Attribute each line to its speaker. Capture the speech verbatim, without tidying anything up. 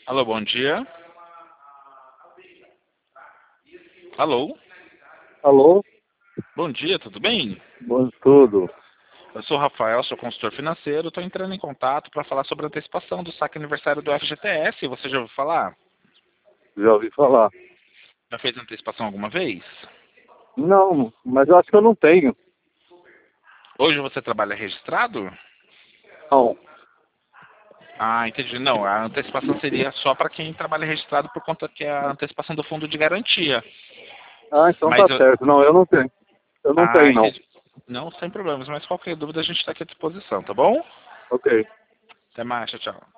Speaker 1: Alô, bom dia. Alô?
Speaker 2: Alô?
Speaker 1: Bom dia, tudo bem?
Speaker 2: Bom tudo.
Speaker 1: Eu sou o Rafael, sou consultor financeiro. Estou entrando em contato para falar sobre a antecipação do saque aniversário do F G T S. Você já ouviu falar?
Speaker 2: Já ouvi falar.
Speaker 1: Já fez antecipação alguma vez?
Speaker 2: Não, mas eu acho que eu não tenho.
Speaker 1: Hoje você trabalha registrado?
Speaker 2: Não.
Speaker 1: Ah, entendi. Não, a antecipação seria só para quem trabalha registrado por conta que é a antecipação do fundo de garantia.
Speaker 2: Ah, então
Speaker 1: Mas
Speaker 2: tá
Speaker 1: eu...
Speaker 2: certo. Não, eu não tenho. Eu não
Speaker 1: Ah,
Speaker 2: tenho, não.
Speaker 1: entendi. Não, sem problemas. Mas qualquer dúvida a gente está aqui à disposição, tá bom?
Speaker 2: Ok.
Speaker 1: Até mais, tchau, tchau.